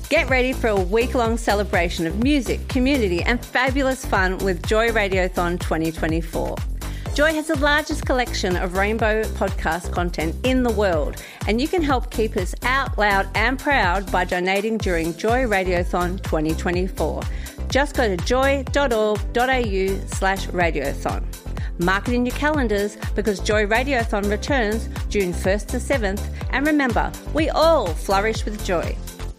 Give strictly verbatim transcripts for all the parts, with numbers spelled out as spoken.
Get ready for a week-long celebration of music, community and fabulous fun with Joy Radiothon twenty twenty-four. Joy has the largest collection of rainbow podcast content in the world, and you can help keep us out loud and proud by donating during Joy Radiothon twenty twenty-four. Just go to joy.org.au slash radiothon. Mark it in your calendars because Joy Radiothon returns June first to seventh, and remember, we all flourish with joy.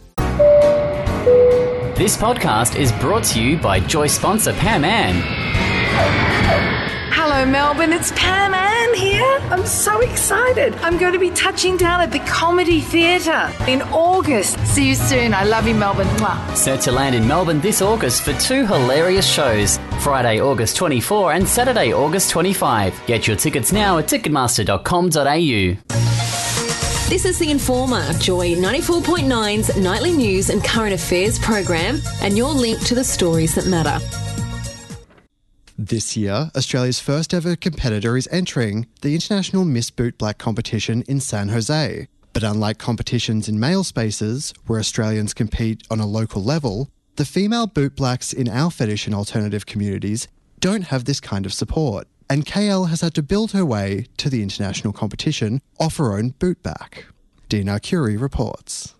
This podcast is brought to you by Joy sponsor Pam Ann. Hello Melbourne, it's Pam Ann here. I'm so excited. I'm going to be touching down at the Comedy Theatre in August. See you soon. I love you, Melbourne. Mwah. Set to land in Melbourne this August for two hilarious shows, Friday, August twenty-fourth and Saturday, August twenty-fifth. Get your tickets now at ticketmaster dot com dot a u. This is The Informer, Joy ninety-four point nine's nightly news and current affairs program, and your link to the stories that matter. This year, Australia's first ever competitor is entering the International Miss Bootblack competition in San Jose. But unlike competitions in male spaces, where Australians compete on a local level, the female bootblacks in our fetish and alternative communities don't have this kind of support. And K L has had to build her way to the international competition off her own bootback. Dina Curie reports.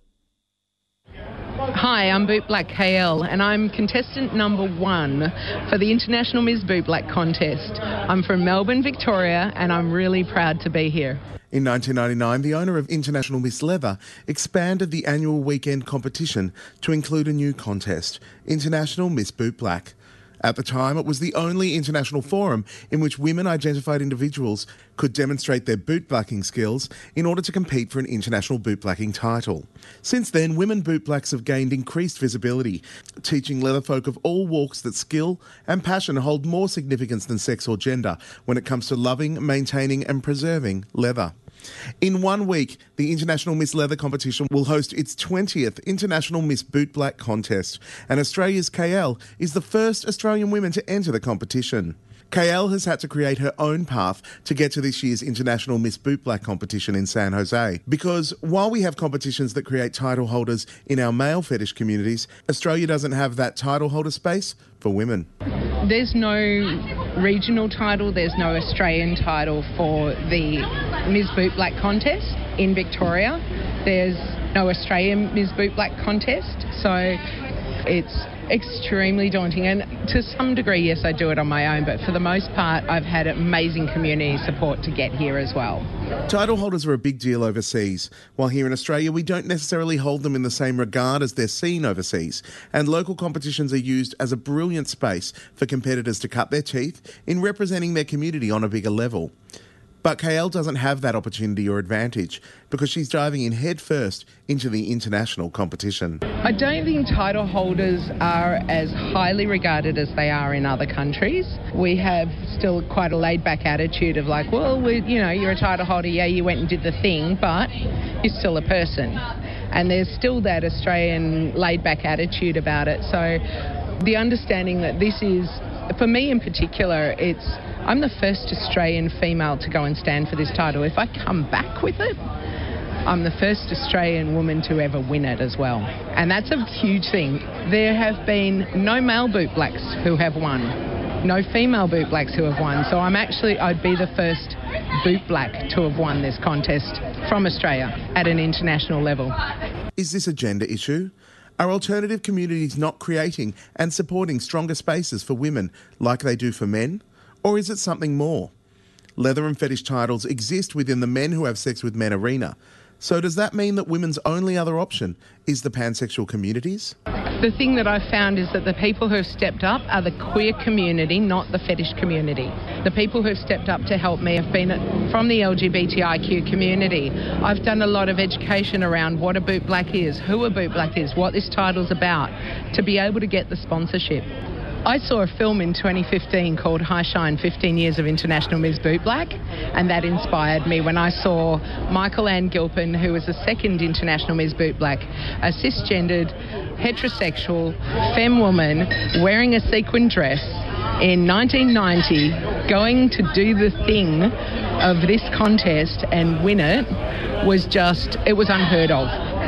Hi, I'm Bootblack K L and I'm contestant number one for the International Miss Bootblack contest. I'm from Melbourne, Victoria, and I'm really proud to be here. In nineteen ninety-nine, the owner of International Miss Leather expanded the annual weekend competition to include a new contest, International Miss Bootblack. At the time, it was the only international forum in which women-identified individuals could demonstrate their bootblacking skills in order to compete for an international bootblacking title. Since then, women bootblacks have gained increased visibility, teaching leatherfolk of all walks that skill and passion hold more significance than sex or gender when it comes to loving, maintaining and preserving leather. In one week, the International Miss Leather competition will host its twentieth International Miss Bootblack contest, and Australia's K L is the first Australian woman to enter the competition. K L has had to create her own path to get to this year's International Miss Bootblack competition in San Jose, because while we have competitions that create title holders in our male fetish communities, Australia doesn't have that title holder space for women. There's no regional title, there's no Australian title for the Miss Bootblack contest in Victoria. There's no Australian Miss Bootblack contest, so it's extremely daunting, and to some degree, yes, I do it on my own, but for the most part, I've had amazing community support to get here as well. Title holders are a big deal overseas, while here in Australia, we don't necessarily hold them in the same regard as they're seen overseas, and local competitions are used as a brilliant space for competitors to cut their teeth in representing their community on a bigger level. But K L doesn't have that opportunity or advantage because she's diving in head first into the international competition. I don't think title holders are as highly regarded as they are in other countries. We have still quite a laid-back attitude of like, well, we, you know, you're a title holder, yeah, you went and did the thing, but you're still a person. And there's still that Australian laid-back attitude about it. So the understanding that this is, for me in particular, it's I'm the first Australian female to go and stand for this title. If I come back with it, I'm the first Australian woman to ever win it as well. And that's a huge thing. There have been no male bootblacks who have won, no female bootblacks who have won. So I'm actually, I'd be the first bootblack to have won this contest from Australia at an international level. Is this a gender issue? Are alternative communities not creating and supporting stronger spaces for women like they do for men? Or is it something more? Leather and fetish titles exist within the men who have sex with men arena. So does that mean that women's only other option is the pansexual communities? The thing that I've found is that the people who have stepped up are the queer community, not the fetish community. The people who have stepped up to help me have been from the L G B T I Q community. I've done a lot of education around what a bootblack is, who a bootblack is, what this title's about, to be able to get the sponsorship. I saw a film in twenty fifteen called High Shine, fifteen years of International Miss Bootblack, and that inspired me when I saw Michael Ann Gilpin, who was the second International Miss Bootblack, a cisgendered, heterosexual, femme woman wearing a sequin dress in nineteen ninety, going to do the thing of this contest and win it, was just, it was unheard of.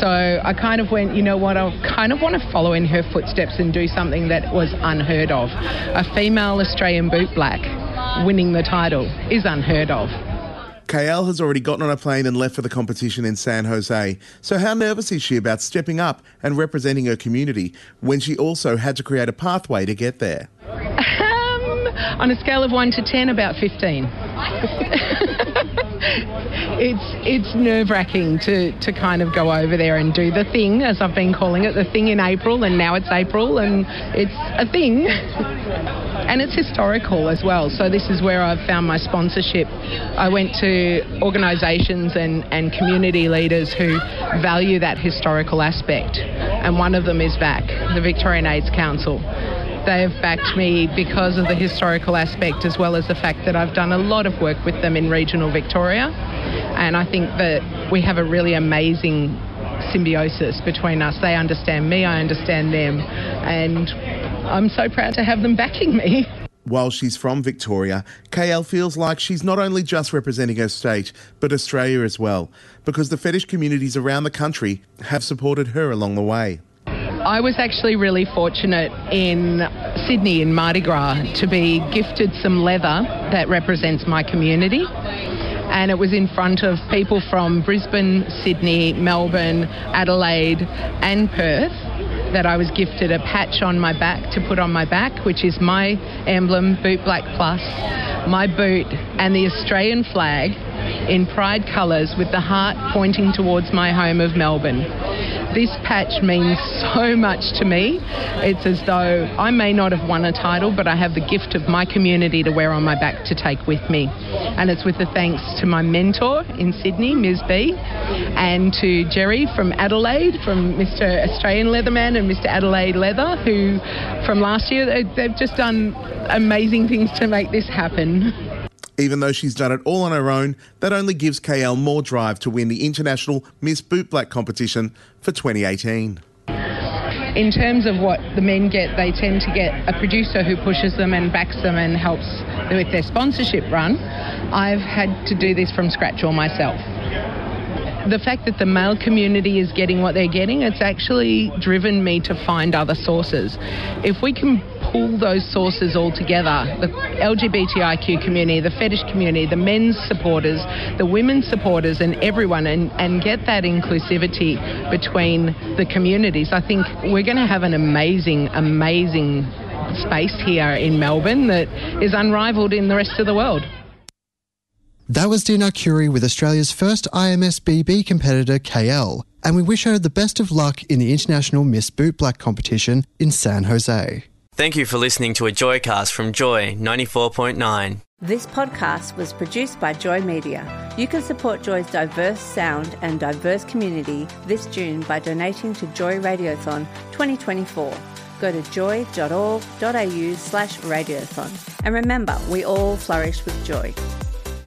So I kind of went, you know what, I kind of want to follow in her footsteps and do something that was unheard of. A female Australian bootblack winning the title is unheard of. K L has already gotten on a plane and left for the competition in San Jose. So how nervous is she about stepping up and representing her community when she also had to create a pathway to get there? Um, on a scale of one to ten, about fifteen. It's it's nerve-wracking to, to kind of go over there and do the thing, as I've been calling it, the thing in April, and now it's April, and it's a thing. And it's historical as well. So this is where I've found my sponsorship. I went to organisations and, and community leaders who value that historical aspect. And one of them is V A C, the Victorian AIDS Council. They have backed me because of the historical aspect, as well as the fact that I've done a lot of work with them in regional Victoria. And I think that we have a really amazing symbiosis between us. They understand me, I understand them, and I'm so proud to have them backing me. While she's from Victoria, K L feels like she's not only just representing her state, but Australia as well, because the fetish communities around the country have supported her along the way. I was actually really fortunate in Sydney in Mardi Gras to be gifted some leather that represents my community. And it was in front of people from Brisbane, Sydney, Melbourne, Adelaide and Perth that I was gifted a patch on my back to put on my back, which is my emblem, Boot Black Plus, my boot and the Australian flag in pride colours with the heart pointing towards my home of Melbourne. This patch means so much to me. It's as though I may not have won a title, but I have the gift of my community to wear on my back to take with me. And it's with the thanks to my mentor in Sydney, Miz B, and to Jerry from Adelaide, from Mister Australian Leatherman and Mister Adelaide Leather, who from last year, they've just done amazing things to make this happen. Even though she's done it all on her own, that only gives K L more drive to win the International Miss Bootblack competition for twenty eighteen. In terms of what the men get, they tend to get a producer who pushes them and backs them and helps with their sponsorship run. I've had to do this from scratch all myself. The fact that the male community is getting what they're getting, it's actually driven me to find other sources. If we can pull those sources all together, the L G B T I Q community, the fetish community, the men's supporters, the women's supporters and everyone, and, and get that inclusivity between the communities, I think we're going to have an amazing, amazing space here in Melbourne that is unrivaled in the rest of the world. That was Dina Curie with Australia's first I M S B B competitor, K L, and we wish her the best of luck in the International Miss Bootblack competition in San Jose. Thank you for listening to a Joycast from Joy ninety-four point nine. This podcast was produced by Joy Media. You can support Joy's diverse sound and diverse community this June by donating to Joy Radiothon twenty twenty-four. Go to joy.org.au slash radiothon. And remember, we all flourish with joy.